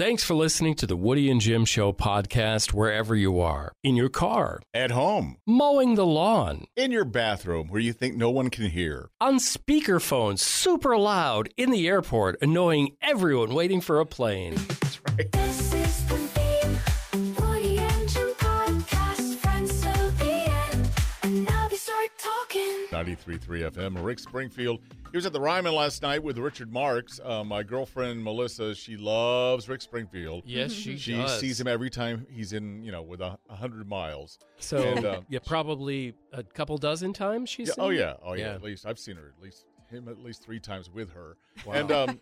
Thanks for listening to the Woody and Jim Show podcast wherever you are. In your car. At home. Mowing the lawn. In your bathroom where you think no one can hear. On speakerphone, super loud, in the airport, annoying everyone waiting for a plane. That's right. This is the theme, Woody and Jim podcast, friends till the end, and now they start talking. 93.3 FM. Rick Springfield. He was at the Ryman last night with Richard Marks. My girlfriend, Melissa, she loves Rick Springfield. Yes, she She sees him every time he's in, with 100 miles. So, And, probably a couple dozen times she's seen Oh, him? yeah. Oh, yeah. Yeah. At least I've seen her him at least 3 times with her. Wow. And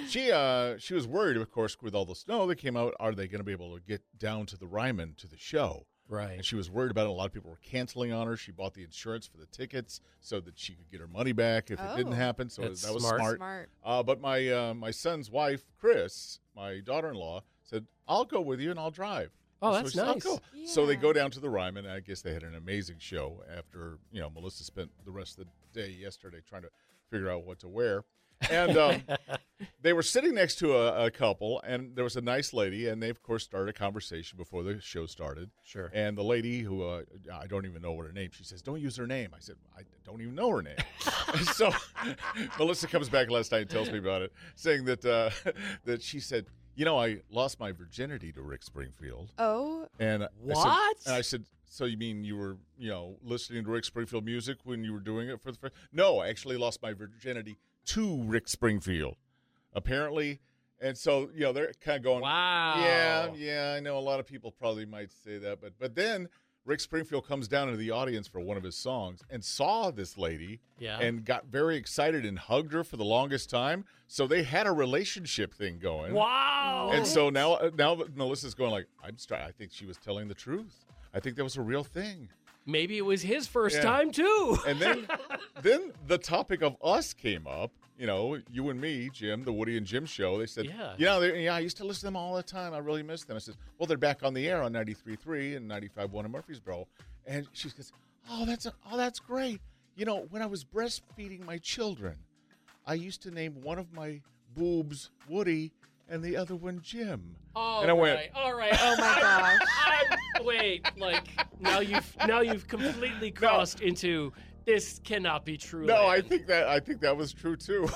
she was worried, of course, with all the snow that came out. Are they going to be able to get down to the Ryman to the show? Right. And she was worried about it. A lot of people were canceling on her. She bought the insurance for the tickets so that she could get her money back if it didn't happen. So That's that was smart. smart. But my son's wife, Chris, my daughter-in-law, said, "I'll go with you and I'll drive." Oh, So that's she said, "Oh, nice. cool." Yeah. So they go down to the Ryman. I guess they had an amazing show after, Melissa spent the rest of the day yesterday trying to figure out what to wear. And they were sitting next to a couple, and there was a nice lady, and they, of course, started a conversation before the show started. Sure. And the lady who, I don't even know what her name, she says, "Don't use her name." I said, "I don't even know her name." So Melissa comes back last night and tells me about it, saying that that she said, "I lost my virginity to Rick Springfield." Oh, And What? I said, "So you mean you were, listening to Rick Springfield music when you were doing it for the first?" "No, I actually lost my virginity to Rick Springfield, apparently." And so, they're kind of going, Wow. Yeah, I know a lot of people probably might say that. But then Rick Springfield comes down into the audience for one of his songs and saw this lady Yeah. and got very excited and hugged her for the longest time. So they had a relationship thing going. Wow. And so now that Melissa's going like, I think she was telling the truth. I think that was a real thing. Maybe it was his first Yeah. time, too. And then the topic of us came up. You and me, Jim, the Woody and Jim show. They said, Yeah. I used to listen to them all the time. I really miss them. I said, well, they're back on the air on 93.3 and 95.1 in Murfreesboro. And she goes, oh, that's great. When I was breastfeeding my children, I used to name one of my boobs Woody and the other one Jim. All I went, right. Oh my gosh. Wait, now you've completely crossed into this cannot be true. No, I land. think that was true too.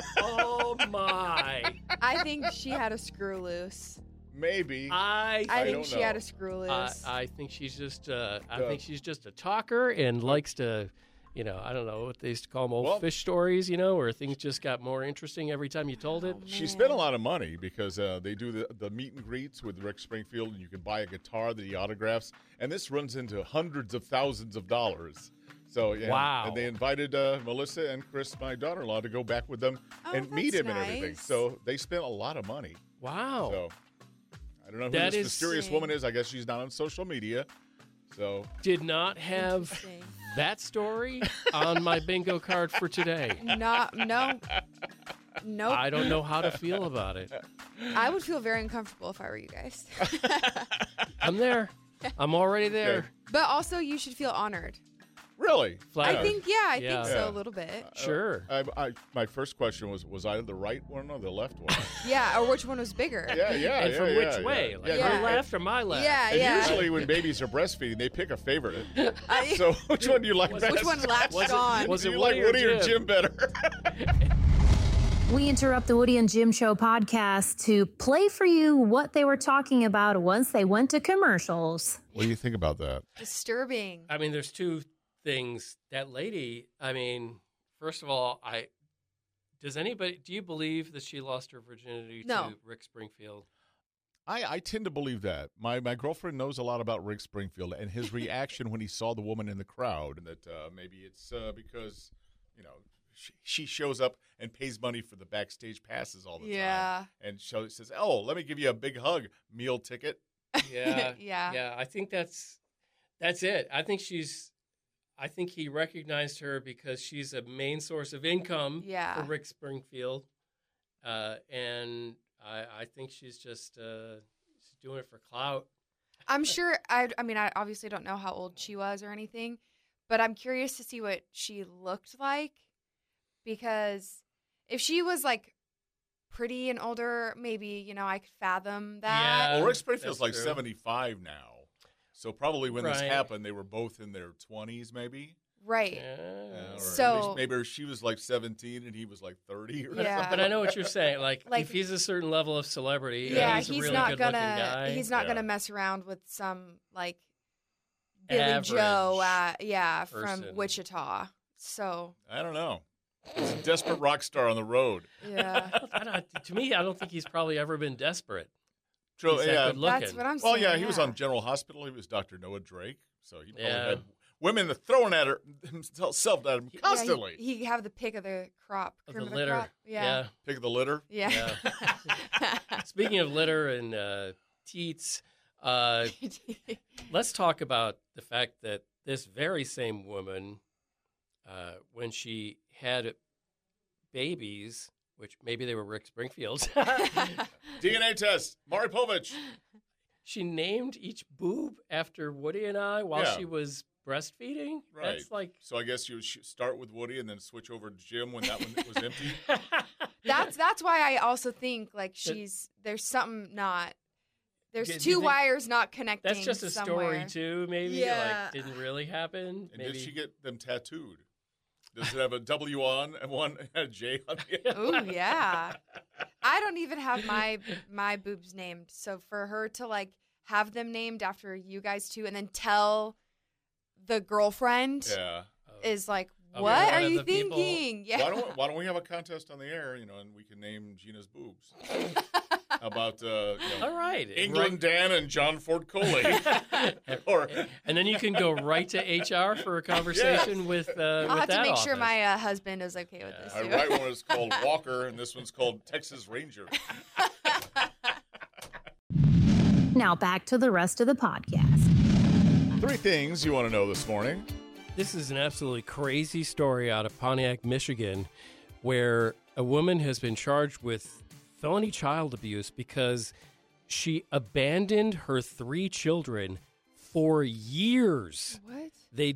Oh my! I think she had a screw loose. Maybe. I I think think she know. had a screw loose. I think she's just a talker and likes to. I don't know what they used to call them, old fish stories, where things just got more interesting every time you told it. She spent a lot of money because they do the meet and greets with Rick Springfield, and you can buy a guitar that he autographs, and this runs into hundreds of thousands of dollars. So yeah, Wow. And they invited Melissa and Chris, my daughter-in-law, to go back with them and meet that's him and everything. nice. So they spent a lot of money. Wow. So I don't know who That this is- mysterious woman is. I guess she's not on social media. So Did not have Interesting. that story on my bingo card for today. No. I don't know how to feel about it. I would feel very uncomfortable if I were you guys. I'm there. I'm already there. Okay. But also, you should feel honored. really, Flattered. I think Yeah. so Yeah. a little bit. Sure. my first question was I the right one or the left one? Yeah, or which one was bigger? Yeah. And from yeah, which yeah. way? Like Yeah. your left or my left? Yeah, And yeah. usually when babies are breastfeeding, they pick a favorite. I- So which one do you like Was- best? which one latched Was it- on? was do it you like Woody or Jim better? We interrupt the Woody and Jim Show podcast to play for you what they were talking about once they went to commercials. What do you think about that? Disturbing. I mean, there's two things. That lady, first of all, do you believe that she lost her virginity No. to Rick Springfield? I tend to believe that. My girlfriend knows a lot about Rick Springfield and his reaction when he saw the woman in the crowd, and that maybe it's because, she shows up and pays money for the backstage passes all the time. And says, oh, let me give you a big hug, meal ticket. Yeah. Yeah. Yeah. I think that's it. I think he recognized her because she's a main source of income Yeah. for Rick Springfield. And I think she's just she's doing it for clout. I'm sure. I obviously don't know how old she was or anything, but I'm curious to see what she looked like, because if she was like pretty and older, maybe, I could fathom that. Yeah. Well, Rick Springfield's That's like true. 75 now. So probably when this Right. happened, they were both in their 20s, maybe. Right. Or So- at least maybe she was like 17 and he was like 30 or Yeah. something. But I know what you're saying. Like Like- if he's a certain level of celebrity, Yeah, he's a really not good-looking gonna guy. he's not Yeah. gonna mess around with some like Billy Average Joe person. from Wichita. So I don't know. He's a desperate rock star on the road. yeah. To me, I don't think he's probably ever been desperate. True, He's that yeah. good looking. That's what I'm Well, saying. yeah, he was on General Hospital. He was Dr. Noah Drake. So he probably Yeah. had women throwing at himself at him Yeah, constantly. he have the pick of the crop. Of cream the of the litter. crop. Yeah. Pick of the litter. Yeah. Speaking of litter and teats, let's talk about the fact that this very same woman, when she had babies, which maybe they were Rick Springfield's, DNA test. Maury Povich. she named each boob after Woody and I while Yeah. she was breastfeeding. Right. That's like So I guess you should start with Woody and then switch over to Jim when that one was empty. That's why I also think like there's something not there's Do you two think- wires not connecting. That's just a somewhere. story too. Maybe Yeah. like didn't really happen. And Maybe did she get them tattooed? Does it have a W on and one and a J on the end? Oh yeah. I don't even have my boobs named. So for her to like have them named after you guys too and then tell the girlfriend Yeah. is like, Of what one are of you the people. thinking? Yeah. Why don't we have a contest on the air, and we can name Gina's boobs? How about all right, England Dan and John Ford Coley? Or and then you can go right to HR for a conversation with. I'll with have to that make sure office. my husband is okay with this I too. write one is called Walker, and this one's called Texas Ranger. Now back to the rest of the podcast. 3 things you want to know this morning. This is an absolutely crazy story out of Pontiac, Michigan, where a woman has been charged with felony child abuse because she abandoned her 3 children for years. What?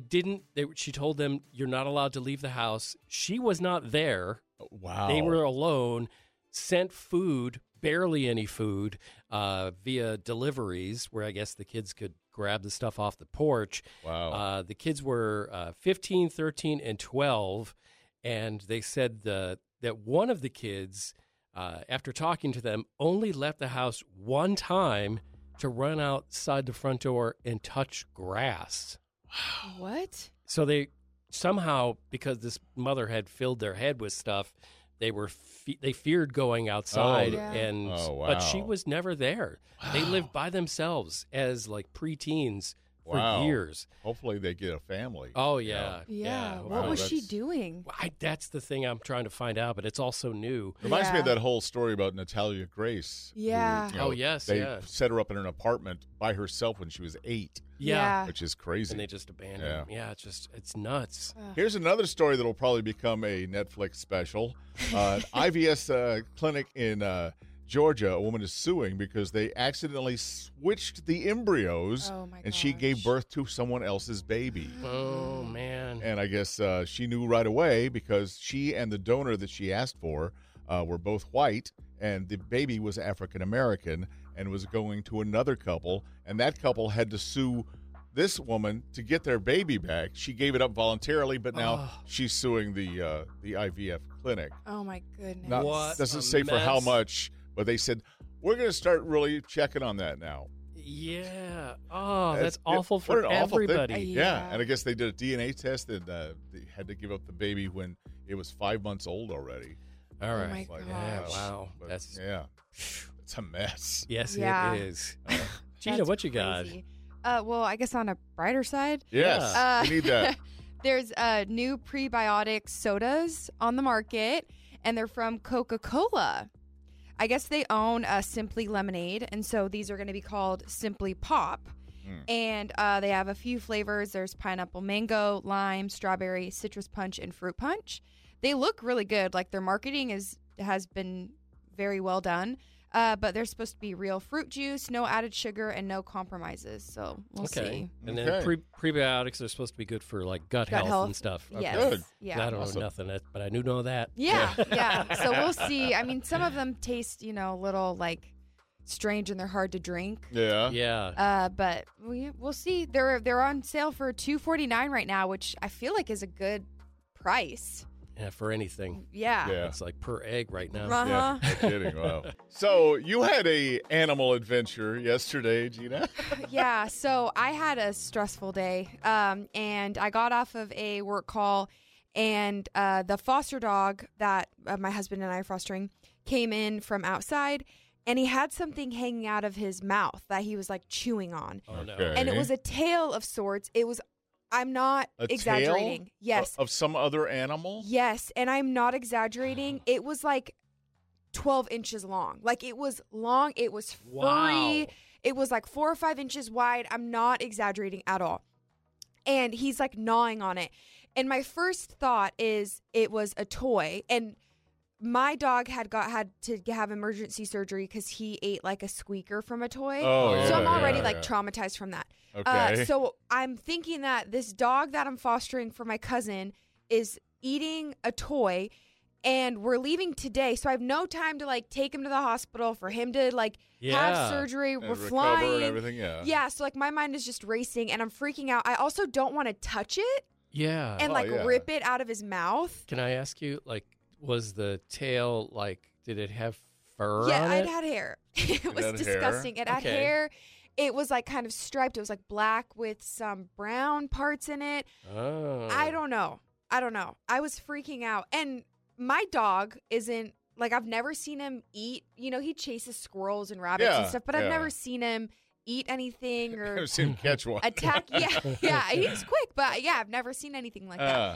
She told them, "You're not allowed to leave the house." She was not there. Wow. They were alone, sent food, barely any food, via deliveries, where I guess the kids could grab the stuff off the porch. Wow. The kids were 15, 13, and 12, and they said that one of the kids, after talking to them, only left the house one time to run outside the front door and touch grass. What? So they somehow, because this mother had filled their head with stuff, they feared going outside, yeah. and Oh, but she wow. was never there. They lived by themselves as like preteens for Wow. years. Hopefully they get a family. Oh yeah, Yeah. Wow, What was she that's- doing? that's the thing I'm trying to find out, but it's also new. Reminds me of Yeah. that whole story about Natalia Grace. who, Yeah. Oh, yes, They yeah. set her up in an apartment by herself when she was 8, Yeah, which is crazy. and they just abandoned. Yeah. Them. Yeah, it's nuts. Here's another story that'll probably become a Netflix special. An IVS clinic in Georgia, a woman is suing because they accidentally switched the embryos, Oh, my and she gave gosh. birth to someone else's baby. Oh man. And I guess she knew right away because she and the donor that she asked for were both white, and the baby was African American and was going to another couple, and that couple had to sue this woman to get their baby back. She gave it up voluntarily, but now she's suing the IVF clinic. Oh my goodness. Now, What doesn't a say for how mess. much, but they said we're going to start really checking on that now. Yeah. Oh, That's- that's awful what for an awful thing. everybody. Yeah, and I guess they did a DNA test, and they had to give up the baby when it was 5 months old already. All Oh right. my Like, Yeah, gosh. wow. But, That's yeah, it's a mess. yes, Yeah. it is. Gina, That's what you got? crazy. Well, I guess on a brighter side, Yes, Uh, we need that. there's new prebiotic sodas on the market, and they're from Coca-Cola. I guess they own Simply Lemonade, and so these are going to be called Simply Pop. And they have a few flavors. There's pineapple mango, lime, strawberry, citrus punch, and fruit punch. They look really good. Like their marketing has been very well done. But they're supposed to be real fruit juice, no added sugar, and no compromises. So we'll see. And then Okay. prebiotics are supposed to be good for like gut health and stuff. Okay. Yes. Good. Yeah. I don't Awesome. know nothing, but I do know that. Yeah, yeah. So we'll see. I mean, some of them taste, a little like strange and they're hard to drink. Yeah. Yeah. But we'll see. They're on sale for $2.49 right now, which I feel like is a good price. Yeah, for anything. Yeah. Yeah. It's like per egg right now. Uh-huh. Yeah, no kidding. Wow. So you had a animal adventure yesterday, Gina. Yeah. So I had a stressful day, and I got off of a work call, and the foster dog that my husband and I are fostering came in from outside, and he had something hanging out of his mouth that he was like chewing on, Oh, no. Okay. and it was a tail of sorts. It was. I'm not A exaggerating. tail Yes. Of some other animal? Yes, and I'm not exaggerating. It was like 12 inches long. Like it was long. It was furry. Wow. It was like 4 or 5 inches wide. I'm not exaggerating at all. And he's like gnawing on it. And my first thought is it was a toy. And my dog had to have emergency surgery because he ate like a squeaker from a toy. Oh, So I'm yeah, already yeah, like yeah. traumatized from that. Okay. So I'm thinking that this dog that I'm fostering for my cousin is eating a toy, and we're leaving today. So I have no time to like take him to the hospital for him to like Yeah. have surgery. And We're recover flying. and everything, yeah. Yeah. So like my mind is just racing, and I'm freaking out. I also don't want to touch it Yeah. and Oh, like yeah. rip it out of his mouth. Can I ask you, like, was the tail, like, did it have fur Yeah, on it it? had hair. It was had hair? disgusting. It had Okay. hair. It was like kind of striped. It was like black with some brown parts in it. Oh. I don't know. I was freaking out. And my dog isn't like, I've never seen him eat. He chases squirrels and rabbits Yeah, and stuff, but I've yeah. never seen him eat anything or I've seen him catch one. attack. Yeah. He's quick, but yeah, I've never seen anything like that.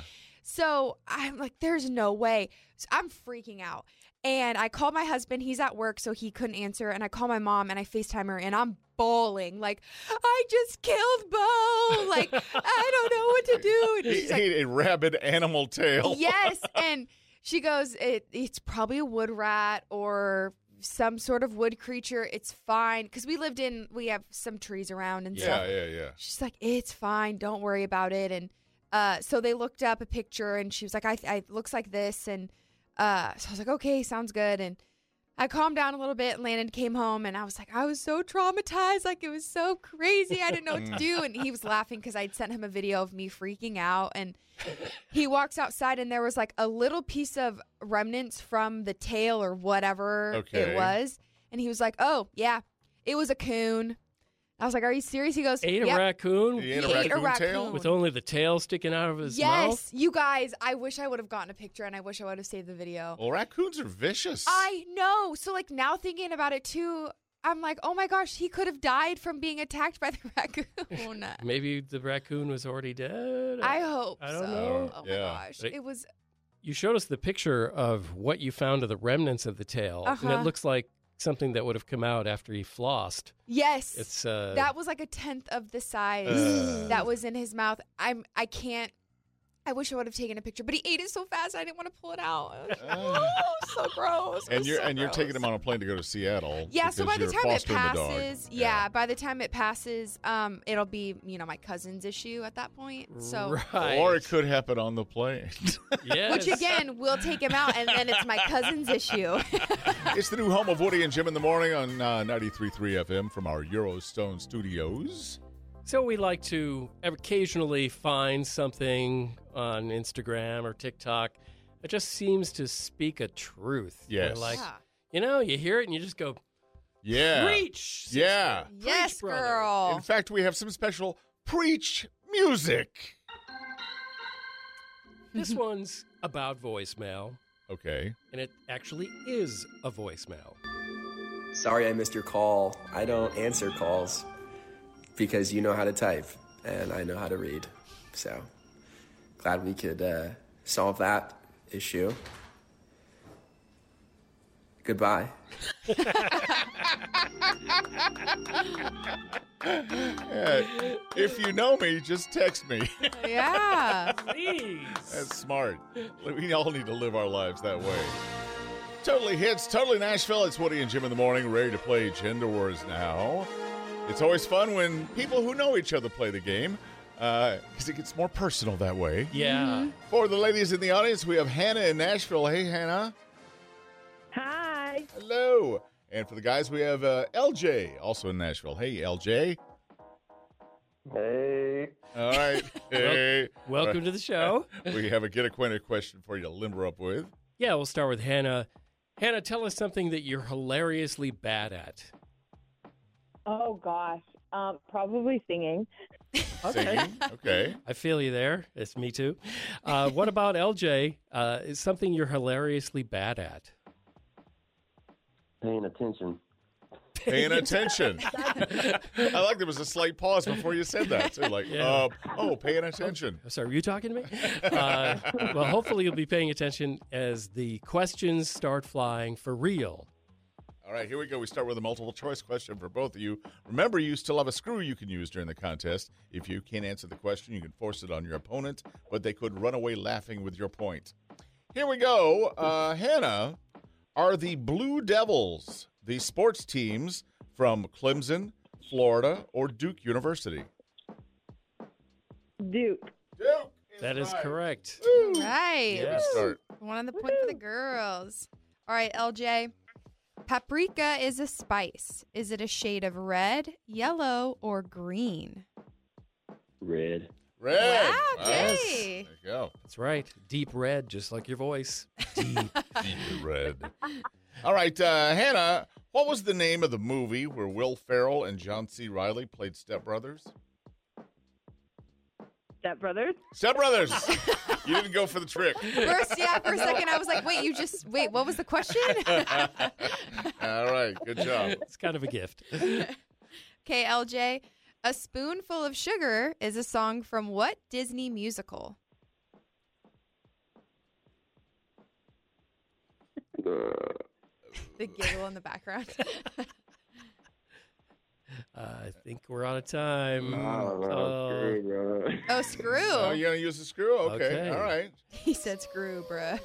So I'm like, there's no way. So I'm freaking out. And I called my husband. He's at work, so he couldn't answer. And I call my mom, and I FaceTime her, and I'm bawling. Like, I just killed Bo. Like, I don't know what to do. And He she's like, ate a rabid animal tail. yes. And she goes, it's probably a wood rat or some sort of wood creature. It's fine. Because we have some trees around and stuff. Yeah. She's like, it's fine. Don't worry about it. And so they looked up a picture, and she was like, I looks like this. And so I was like, okay, sounds good. And I calmed down a little bit, and Landon came home, and I was like, I was so traumatized. Like, it was so crazy. I didn't know what to do. And he was laughing because I'd sent him a video of me freaking out. And he walks outside, and there was like a little piece of remnants from the tail or whatever Okay. it was. And he was like, oh, yeah, it was a coon. I was like, are you serious? He goes, Ate a yep. raccoon He ate He ate a raccoon tail? raccoon. with only the tail sticking out of his Yes, mouth? you guys, I wish I would have gotten a picture, and I wish I would have saved the video. Well, raccoons are vicious. I know. So like now thinking about it too, I'm like, oh my gosh, he could have died from being attacked by the raccoon. Maybe the raccoon was already dead. I hope I don't so. know. Oh Yeah. my gosh. But- It was You showed us the picture of what you found of the remnants of the tail, and Uh-huh. it looks like something that would have come out after he flossed. yes. It's that was like a tenth of the size that was in his mouth. I can't. I wish I would have taken a picture, but he ate it so fast I didn't want to pull it out. Oh, so gross. It And was you're so and you're taking gross. him on a plane to go to Seattle. Yeah, so by because the you're time it fostering the dog. passes, by the time it passes, it'll be, my cousin's issue at that point. So, right. Or it could happen on the plane. Yes. which again, we'll take him out, and then it's my cousin's issue. It's the new home of Woody and Jim in the morning on 93.3 FM from our Eurostone studios. So we like to occasionally find something on Instagram or TikTok that just seems to speak a truth. Yes. And like, Yeah. you hear it and you just go, Yeah. preach. sister. Yeah. Preach, Yes, brother." girl. In fact, we have some special preach music. This one's about voicemail, Okay. and it actually is a voicemail. Sorry I missed your call. I don't answer calls because you know how to type and I know how to read. So glad we could solve that issue. Goodbye. If you know me, just text me. Yeah. Please. That's smart. We all need to live our lives that way. Totally hits, totally Nashville. It's Woody and Jim in the morning, ready to play Gender Wars now. It's always fun when people who know each other play the game because it gets more personal that way. Yeah. For the ladies in the audience, we have Hannah in Nashville. Hey, Hannah. Hi. Hello. And for the guys, we have LJ, also in Nashville. Hey, LJ. Hey. All right. Hey. Welcome to the show. We have a get acquainted question for you to limber up with. Yeah, we'll start with Hannah. Hannah, tell us something that you're hilariously bad Oh gosh. Probably singing. Singing. Okay. I feel you there. It's me too. What about LJ? Is something you're hilariously bad at? Paying attention. Paying attention. I like there was a slight pause before you said that. So like, Yeah. paying attention. Sorry, were you talking to me? Well, hopefully you'll be paying attention as the questions start flying for real. All right, here we go. We start with a multiple choice question for both of you. Remember, you still have a screw you can use during the contest. If you can't answer the question, you can force it on your opponent, but they could run away laughing with your point. Here we go. Hannah, are the Blue Devils the sports teams from Clemson, Florida, or Duke University? Duke. Duke. That is correct. Right. Yes. Start. One on the point for the girls. All right, LJ. Paprika is a spice. Is it a shade of red, yellow, or green? Red. Red. Wow, Yes. Jay. There you go. That's right. Deep red, just like your voice. Deep. Deep red. All right, Hannah, what was the name of the movie where Will Ferrell and John C. Reilly played stepbrothers? Step Brothers. Stepbrothers. You didn't go for the trick. For a second, I was like, wait, what was the question? All right, good job. It's kind of a gift. Okay, LJ. A Spoonful of Sugar is a song from what Disney musical? The giggle in the background. I think we're out of time. Screw, bro. Oh, screw. Oh, you're going to use the screw? Okay. Okay. All right. He said screw, bruh.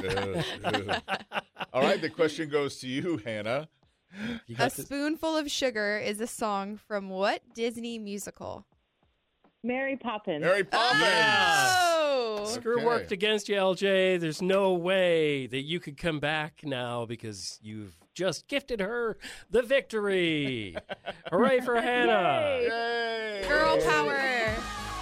All right, the question goes to you, Hannah. You A got this? Spoonful of Sugar is a song from what Disney musical? Mary Poppins. Mary Poppins. Oh! Screw Okay. worked against you, LJ. There's no way that you could come back now because you've just gifted her the victory. Hooray for Hannah. Yay. Girl power.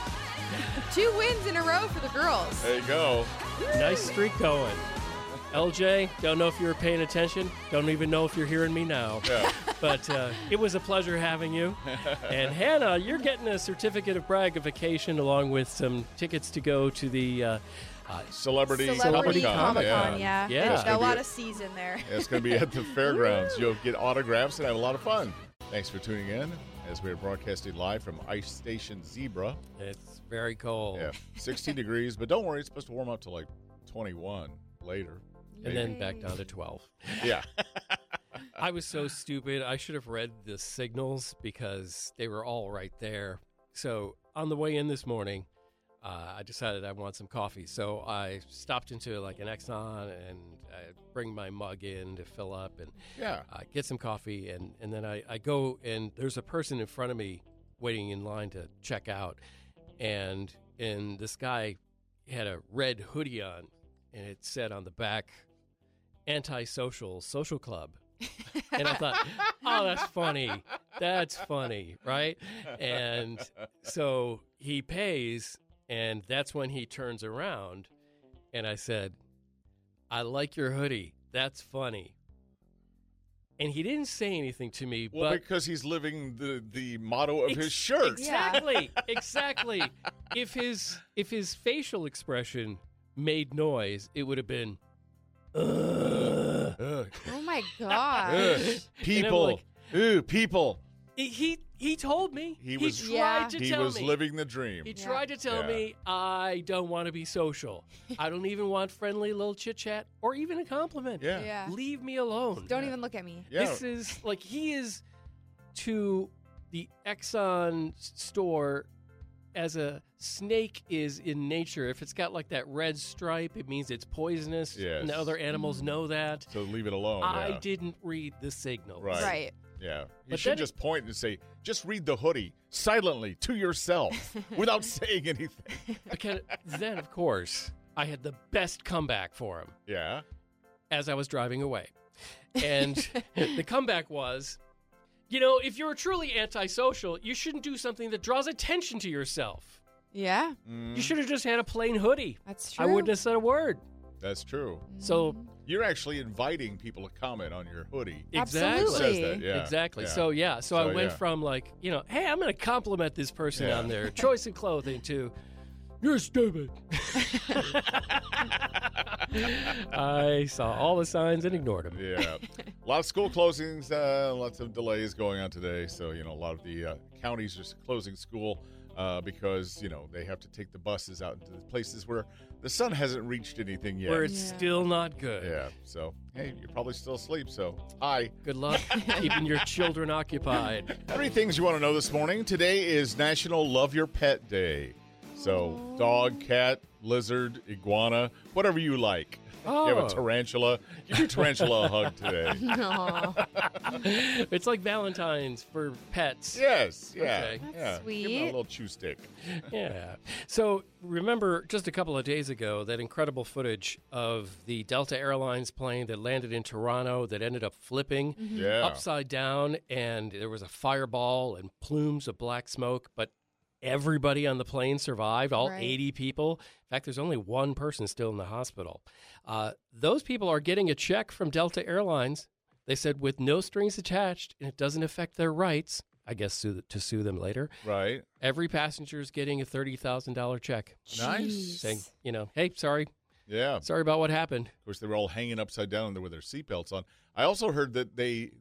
2 wins in a row for the girls. There you go. Nice streak going. LJ, don't know if you were paying attention. Don't even know if you're hearing me now. Yeah. But it was a pleasure having you. And Hannah, you're getting a certificate of braggification along with some tickets to go to the Celebrity Celebrity Comic-Con. Comic-Con, yeah. Yeah. There's It's a gonna be lot a- of C's in there. It's going to be at the fairgrounds. You'll get autographs and have a lot of fun. Thanks for tuning in as we are broadcasting live from Ice Station Zebra. It's very cold. Yeah, 16 degrees, but don't worry, it's supposed to warm up to like 21 later. And Maybe. then back down to 12. Yeah. I was so stupid. I should have read the signals because they were all right there. So on the way in this morning, I decided I want some coffee. So I stopped into like an Exxon and I bring my mug in to fill up and Yeah. get some coffee. And then I go and there's a person in front of me waiting in line to check out. And this guy had a red hoodie on and it said on the back, Antisocial Social Club. And I thought, oh, that's funny. That's funny, right? And so he pays, and that's when he turns around, and I said, I like your hoodie. That's funny. And he didn't say anything to me, Well, but because he's living the motto of his shirt. Exactly, exactly. If his facial expression made noise, it would have been, Ugh. Oh my Ugh. gosh. People. like- Ooh, people. He told me. He was- tried to He tell was me. living the dream. He tried to tell Yeah. me I don't want to be social. I don't even want friendly little chit chat or even a compliment. Yeah. Yeah. Leave me alone. Don't even look at me. Yeah. This is like he is to the Exxon store as a snake is in nature, if it's got like that red stripe, it means it's poisonous. Yes. And the other animals know that. So leave it alone. I yeah. didn't read the signals. Right. Right. Yeah. You But should then just point and say, just read the hoodie silently to yourself without saying anything. Because then, of course, I had the best comeback for him Yeah. as I was driving away. And the comeback was, if you're truly antisocial, you shouldn't do something that draws attention to yourself. Yeah, You should have just had a plain hoodie. that's true. I wouldn't have said a word. That's true. So You're actually inviting people to comment on your hoodie. exactly. Absolutely. Says that, yeah. Exactly. Yeah. So I went yeah. from like, hey, I'm going to compliment this person Yeah. on their choice in clothing to, you're stupid. I saw all the signs and ignored them. Yeah. A lot of school closings, lots of delays going on today. So, a lot of the counties are closing school because, they have to take the buses out into the places where the sun hasn't reached anything yet. Where it's still not good. Yeah. So, hey, you're probably still asleep. So, hi. Good luck keeping your children occupied. 3 things you want to know this morning. Today is National Love Your Pet Day. So, dog, cat, lizard, iguana, whatever you like. You have a tarantula. Give your tarantula a hug today. Aw, It's like Valentine's for pets. Yes. Yeah. Okay. That's yeah. Give sweet. them a little chew stick. Yeah. So remember just a couple of days ago that incredible footage of the Delta Airlines plane that landed in Toronto that ended up flipping Yeah. upside down, and there was a fireball and plumes of black smoke, but everybody on the plane survived, all Right. 80 people. In fact, there's only one person still in the hospital. Those people are getting a check from Delta Airlines. They said with no strings attached, and it doesn't affect their rights, I guess to sue them later. Right. Every passenger is getting a $30,000 check Nice. saying, hey, sorry Yeah. about what happened. Of course, they were all hanging upside down with their seatbelts on. I also heard that they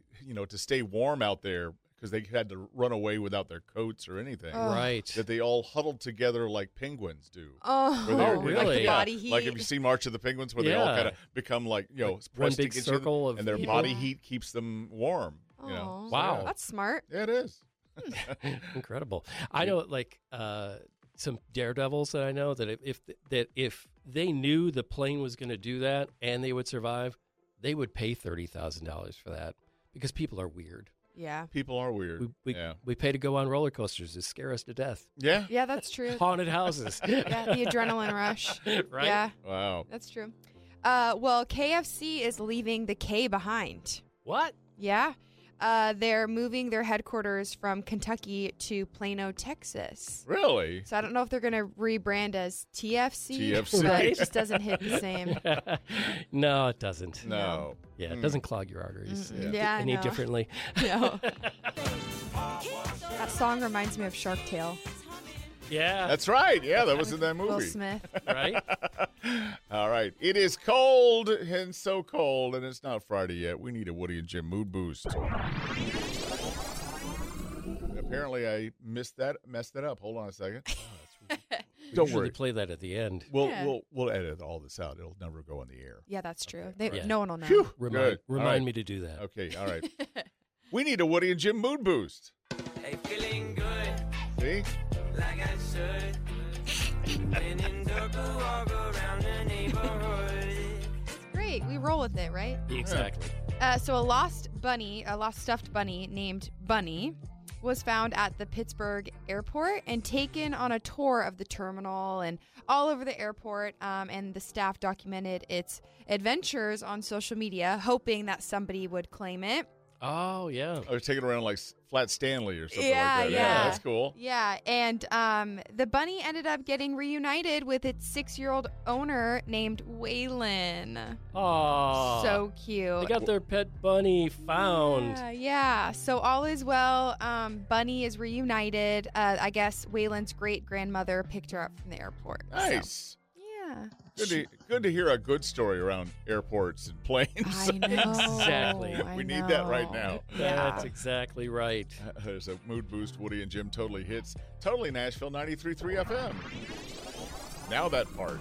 to stay warm out there because they had to run away without their coats or anything. Right. That they all huddled together like penguins do. Oh, Where they're- really? Yeah, Body heat. Like if you see March of the Penguins, where they all Yeah. kind of become like one pressed big against each other, circle of and their people. body heat keeps them warm. Aw. Wow. That's smart. Yeah, it is. Incredible. I know, like some daredevils that I know that if they knew the plane was going to do that and they would survive, they would pay $30,000 for that because people are weird. Yeah. People are weird. We pay to go on roller coasters to scare us to death. Yeah. Yeah, that's true. Haunted houses. Yeah, the adrenaline rush. Right? Yeah, Wow. that's true. Well, KFC is leaving the K behind. What? Yeah. They're moving their headquarters from Kentucky to Plano, Texas. Really? So I don't know if they're going to rebrand as TFC, TFC. but it just doesn't hit the same. No, it doesn't. No. Yeah, it doesn't clog your arteries Yeah, I any know. differently. No. That song reminds me of Shark Tale. Yeah. That's right. Yeah, that was in that Will movie. Smith. right. All right. It is cold and so cold, and it's not Friday yet. We need a Woody and Jim mood boost. Apparently, I messed that up. Hold on a second. Don't Usually worry. play that at the end. We'll edit all this out. It'll never go on the air. Yeah, that's true. Yeah. No one will know. Phew. Remind Good. All right. me to do that. Okay. All right. We need a Woody and Jim mood boost. Hey, feeling good, See? like I should. When in dark, walk around the neighborhood. Great. We roll with it, right? Exactly. So a lost stuffed bunny named Bunny was found at the Pittsburgh airport and taken on a tour of the terminal and all over the airport. And the staff documented its adventures on social media, hoping that somebody would claim it. Oh, yeah. I was taking around like Flat Stanley or something Yeah, like that. yeah. That's cool. Yeah, and the bunny ended up getting reunited with its 6-year-old owner named Waylon. Oh. So cute. They got their pet bunny found. Yeah. So all is well. Bunny is reunited. I guess Waylon's great-grandmother picked her up from the airport. So, Nice. yeah. Good to hear a good story around airports and planes. I know. Exactly. I We need that right know. now. Yeah. That's exactly right. There's a mood boost. Woody and Jim totally hits. Totally Nashville 93.3 FM. Now that part.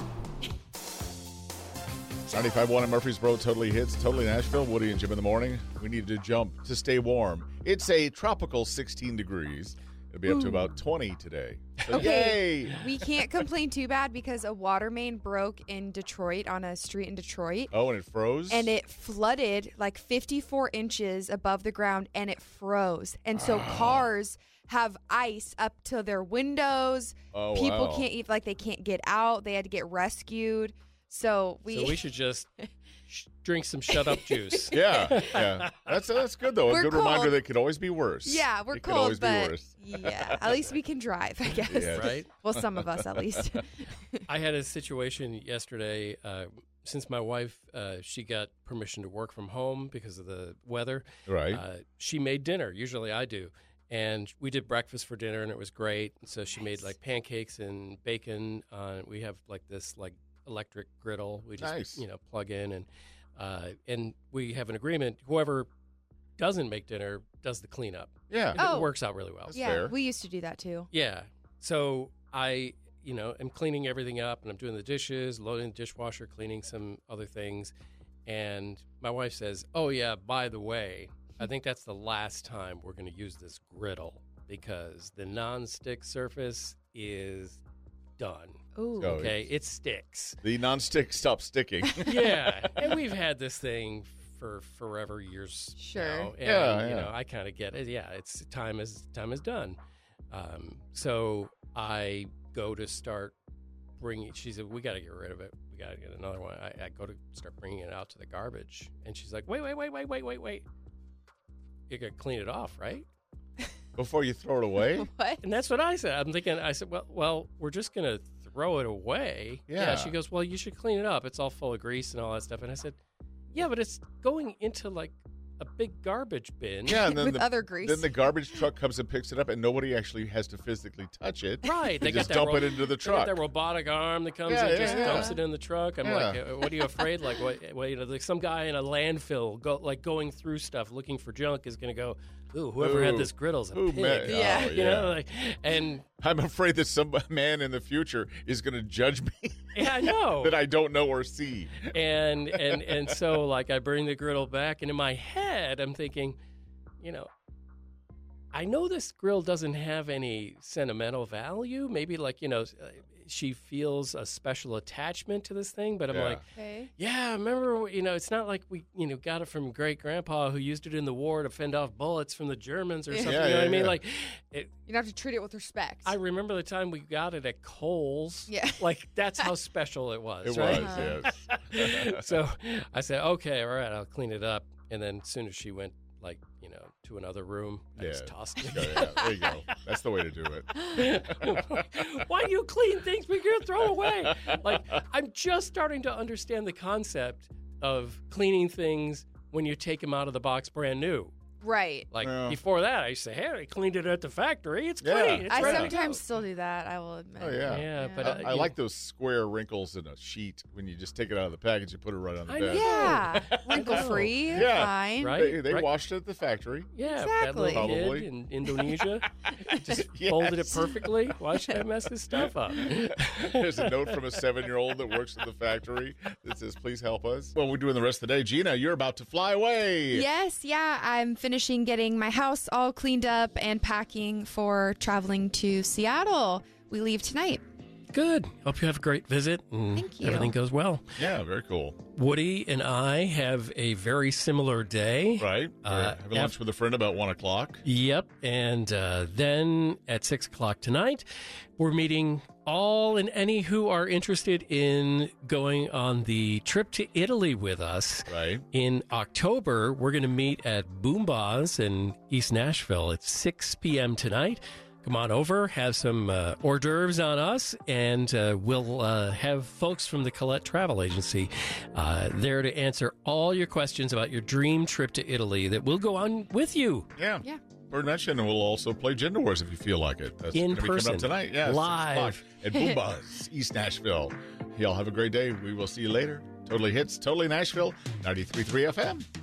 95.1 in Murfreesboro totally hits. Totally Nashville. Woody and Jim in the morning. We need to jump to stay warm. It's a tropical 16 degrees. It'll be up to about 20 today. So Okay. Yay! We can't complain too bad because a water main broke in Detroit on a street in Detroit. Oh, and it froze? And it flooded like 54 inches above the ground and it froze. And so cars have ice up to their windows. Oh, People wow. can't even, like, they can't get out. They had to get rescued. So we should just drink some shut up juice. Yeah. That's good, though. A We're good reminder cold. that it could always be worse. Yeah, we're it could cold, always but be worse. yeah, at least we can drive, I guess. Yes. Right? Well, some of us at least. I had a situation yesterday. Since my wife, she got permission to work from home because of the weather. Right. She made dinner. Usually I do. And we did breakfast for dinner, and it was great. And so she made like pancakes and bacon. We have like this like electric griddle. We just plug in, and we have an agreement. Whoever doesn't make dinner does the cleanup. Yeah. It works out really well. That's Yeah, fair. we used to do that too. Yeah. So I, am cleaning everything up, and I'm doing the dishes, loading the dishwasher, cleaning some other things. And my wife says, "Oh yeah, by the way, I think that's the last time we're going to use this griddle because the nonstick surface is done. Ooh. So Okay, it sticks. The nonstick stops sticking. Yeah, and we've had this thing for forever, years. Sure. Now, and, Yeah. I kind of get it. Yeah, it's time is done. So I go to start bringing. She said, "We got to get rid of it. We got to get another one." I go to start bringing it out to the garbage, and she's like, "Wait. You got to clean it off, right?" Before you throw it away? What? And that's what I said. I'm thinking. I said, "Well, we're just gonna throw it away." Yeah. She goes, "Well, you should clean it up. It's all full of grease and all that stuff." And I said, "Yeah, but it's going into like a big garbage bin." Yeah, and then With other grease. Then the garbage truck comes and picks it up, and nobody actually has to physically touch it. Right. They got just that dump it into the They got truck. that robotic arm that comes Yeah, and just yeah. dumps it in the truck. I'm like, Yeah. what are you afraid? Like, what like some guy in a landfill going through stuff looking for junk is going to go, "Ooh, whoever had Ooh. this griddle's a Ooh, pig." man. Yeah. Oh, You know, like, and I'm afraid that some man in the future is going to judge me yeah, I know. that I don't know or see. and so like I bring the griddle back, and in my head I'm thinking, I know this grill doesn't have any sentimental value. Maybe she feels a special attachment to this thing, but I'm Yeah. like, Okay. yeah, remember, it's not like we, got it from great grandpa who used it in the war to fend off bullets from the Germans or Yeah. something. Yeah, You know what I yeah, mean? yeah. Like, You have to treat it with respect. I remember the time we got it at Kohl's. Yeah. Like, that's how special it was. It right? was, yes. So I said, okay, all right, I'll clean it up. And then as soon as she went, to another room, I just tossed it. Yeah, there you go. That's the way to do it. Why do you clean things we're going to throw away? Like, I'm just starting to understand the concept of cleaning things when you take them out of the box brand new. Right. Like, Yeah. before that, I used to say, hey, I cleaned it at the factory. It's Yeah. clean. It's I ready to sometimes go." still do that, I will admit. Oh, yeah. Yeah, but I like those square wrinkles in a sheet when you just take it out of the package and put it right on the I bed. know. Yeah. Wrinkle free. Yeah. Fine. Right? They washed it at the factory. Yeah, Exactly. that little Probably. kid in Indonesia just Yes. folded it perfectly. Why should I mess his stuff up? There's a note from a 7-year-old that works at the factory that says, please help us. What are we doing the rest of the day? Gina, you're about to fly away. Yes, yeah. I'm finishing getting my house all cleaned up and packing for traveling to Seattle. We leave tonight. Good. Hope you have a great visit and Thank you. everything goes well. Yeah, very cool. Woody and I have a very similar day. Right? Having lunch with a friend about 1 o'clock. Yep. And then at 6 o'clock tonight, we're meeting all and any who are interested in going on the trip to Italy with us. Right. In October, we're going to meet at Boomba's in East Nashville at 6 p.m. tonight. Come on over, have some hors d'oeuvres on us, and we'll have folks from the Colette Travel Agency there to answer all your questions about your dream trip to Italy that will go on with you. Yeah. Yeah. Bird mentioned, and we'll also play Gender Wars if you feel like it. That's In gonna be coming person. up tonight. Yeah, 6 Live. o'clock at Boomba's, East Nashville. Y'all have a great day. We will see you later. Totally Hits, Totally Nashville, 93.3 FM.